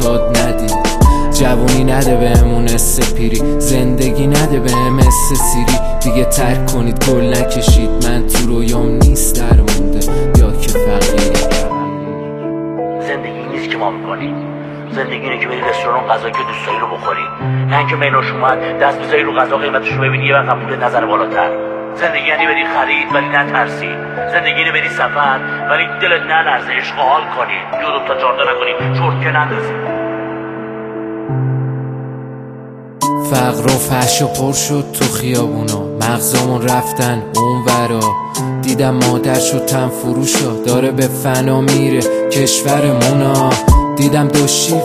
معتاد ندید. جوونی نده بهمون سپیری، زندگی نده بهم سیری. دیگه ترک کنید گل نکشید، من تو رویام نیست درمونده یا که فقیری. زندگی نیست که ما میکنیم، زندگی اینه که بری رستوران غذایی که دوست داری رو بخوری، نه اینکه منوش اومد دست بزنی رو غذا قیمتش رو ببینی یه وقت پول نظر بالاتر. زندگی یعنی بری خرید ولی نترسی، زندگی یعنی بری سفر ولی دلت نلرزه، عشق حال کنی، دو تا چارتا نکنی، چرت که نندازی. فقر و فحش و پر شد تو خیابونا، مغزامون رفتن اون ورا. دیدم مادر شد تن فروشا، داره به فنا میره کشورمونا. دیدم دو